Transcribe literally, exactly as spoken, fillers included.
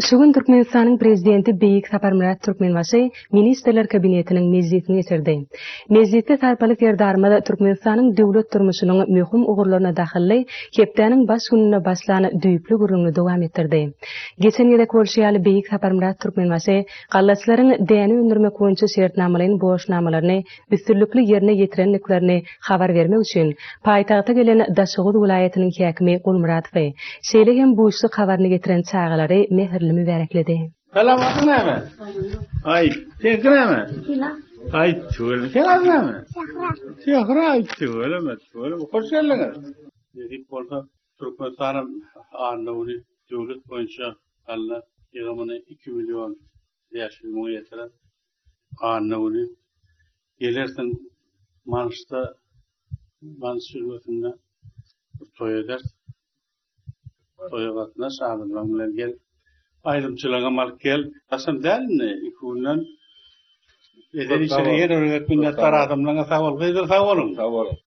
Şugun Türkmenistan'ın prezidenti Beyik Saparmurat Türkmenbaşy Ministrler Kabinetiniň mezzetini geçirdi. Mezzette tarpaly ferdarmada Türkmenistan'ın döwlet durmuşynyň möhüm ugurlaryna dahilly hepdeniň baş gününe başlany düýüplü gurulmy dowam etdirdi. Geçen ýyly Kolşýaly Beyik Saparmurat Türkmenbaşy gallaçylaryň däni öndürmek boýunça şertnamalaryň boşnamalaryny üstünlikli ýerine ýetirenliklerini habar bermek üçin paýtagta gelen Daşoğuz vilayetiniň häkimi Gulmuratowy şeýle hem bu işli habaryny getiren çağalary mehirli mübarekledi. Selam adın näme? Ay, sen näme? Hila. Ay, tüwel. Sen adın näme? Sahra. Sahra, ay, tüwel, ama tüwel. Hoş geldiniz. Dedik bolsa Türkmenistan'ın anlawyny döwlet boýunça alla ýygymyny iki milyon ýaşy muýetler anlawyny gelersin Manşda Manşurwatynda toýadar. Toýgatna şahydlar bilen gel. Ayrımçılığa mal gel. Asam dälni ikundan ederi şeýle ýer öwretmende tar adamlaryňa sag bol. Gyzyl sag bolun. Sag bolun.